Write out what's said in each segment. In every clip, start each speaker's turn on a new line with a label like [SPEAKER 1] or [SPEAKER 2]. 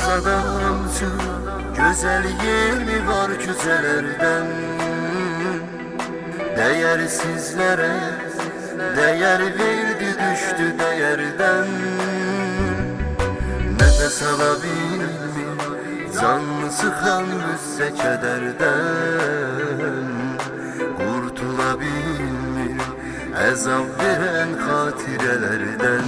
[SPEAKER 1] adamsın, güzelliğin mi var güzellerden? Değersizlere değer verdi, düştü değerden. Nefes alabilmiyor, canını sıkan müsse kederden. Kurtulabilmiyor, azap veren hatirelerden.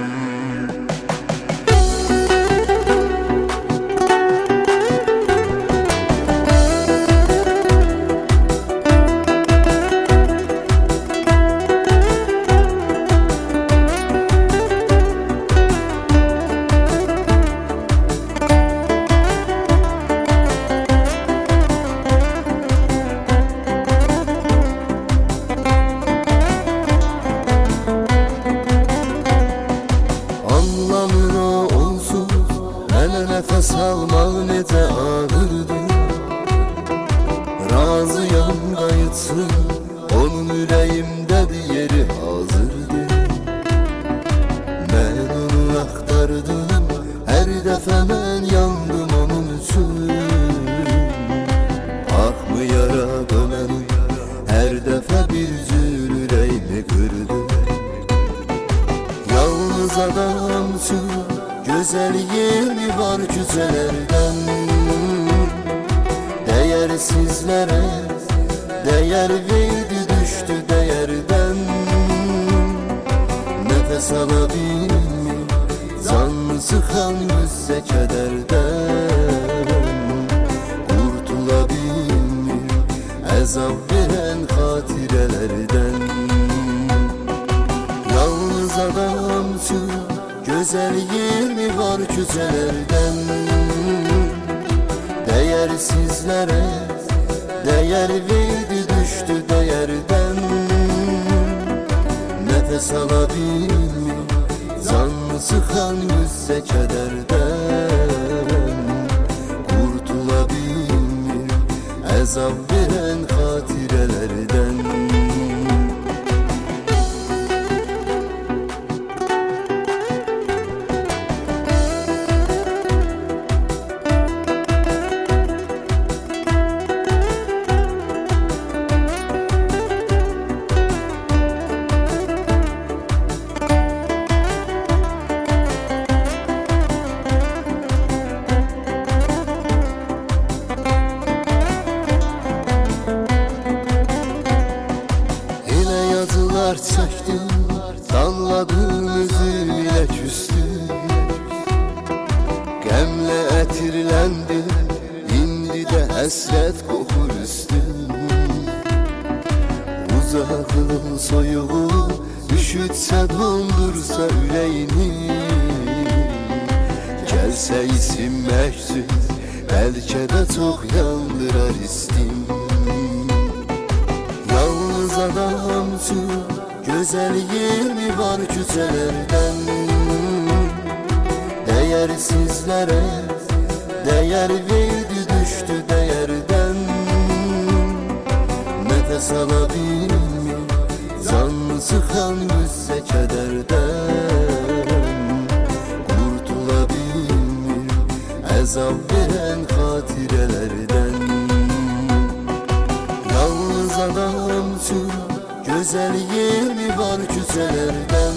[SPEAKER 1] Nefes almak necə ağırdır. Razıyam qayıtsın, onun ürəyimdədir, yeri hazırdır. Mən onu axtardım, hər dəfə mən yandım onun üçün. Axmayaraq öməni, hər dəfə bir cür ürəyimi qırdı. Yalnız adamsın, güzelliğin mi var güzellerden? Değersizlere değer verdi, düştü değerden. Nefes alabilmiyor, canını sıkan müsse kederden. Kurtulabilmiyor, azap veren hatirelerden. Yalnız adamsın, güzelliğin mi var güzellerden? Değersizlere değer verdi, düştü değerden. Nefes alabilmiyor, canını sıkan müsse kederden. Kurtulabilmiyor, azap veren hatirelerden. Çəkdim, danladım üzümlə küstüm. Qəmlə ətirləndim, indi də həsrət qoxur üstüm. Uzaqlığın soyuğu üşütsə, dondursa ürəyini. Gəlsə isim məktub, bəlkə də çox yandırar istim. Yalnız adamsın, güzelliğin mi var güzellerden? Değersizlere değer verdi, düştü değerden. Nefes alabilmiyor, canını sıkan müsse kederden. Kurtulabilmiyor, azap veren hatirelerden. Yalnız adamsın, güzelliğin mi var güzellerden?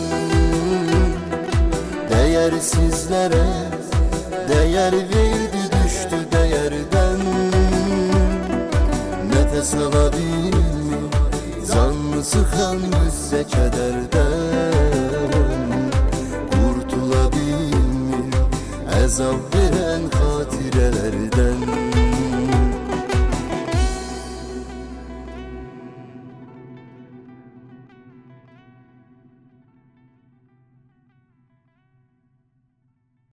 [SPEAKER 1] Değersizlere değer verdi, düştü değerden. Nefes alabilmiyor, canını sıkan müsse kederden. Kurtulabilmiyor, azap veren hatirelerden.